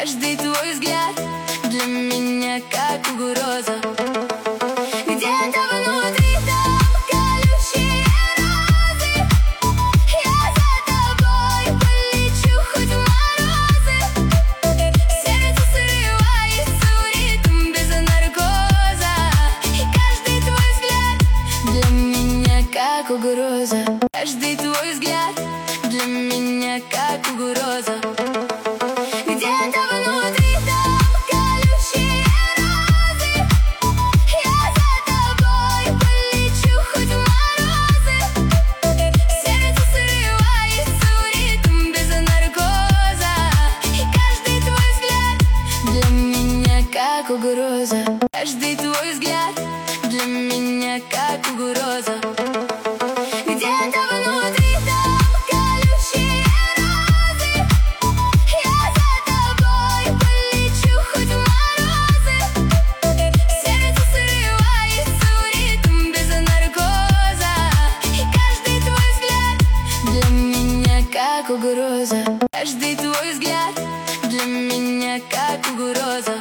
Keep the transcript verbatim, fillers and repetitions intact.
Каждый твой взгляд для меня как угроза. Где-то внутри там колючие розы. Я за тобой полечу хоть в морозы. Сердце срывается в ритм без наркоза. И каждый твой взгляд для меня как угроза. Каждый твой взгляд для меня как угроза. Где-то внутри там колючие розы. Я за тобой полечу хоть в морозы. Сердце срывается в ритм без наркоза. И каждый твой взгляд для меня как угроза. Каждый твой взгляд для меня как угроза. Где-то внутри там колючие розы. Я за тобой полечу хоть в морозы. Сердце срывается в ритм без наркоза. И каждый твой взгляд для меня как угроза. Каждый твой взгляд для меня как угроза.